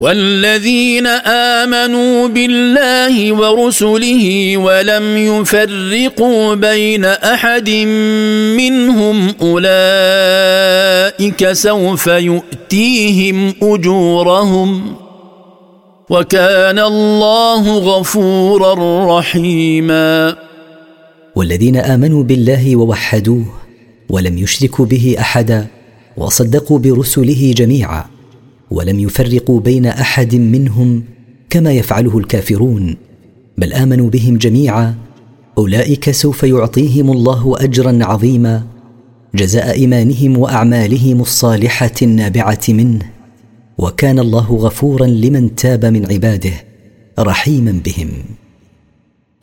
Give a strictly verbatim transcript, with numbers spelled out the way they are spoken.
والذين آمنوا بالله ورسله ولم يفرقوا بين أحد منهم أولئك سوف يؤتيهم أجورهم وكان الله غفورا رحيما. والذين آمنوا بالله ووحدوه ولم يشركوا به أحدا وصدقوا برسله جميعا ولم يفرقوا بين أحد منهم كما يفعله الكافرون بل آمنوا بهم جميعا أولئك سوف يعطيهم الله أجرا عظيما جزاء إيمانهم وأعمالهم الصالحة النابعة منه وكان الله غفورا لمن تاب من عباده رحيما بهم.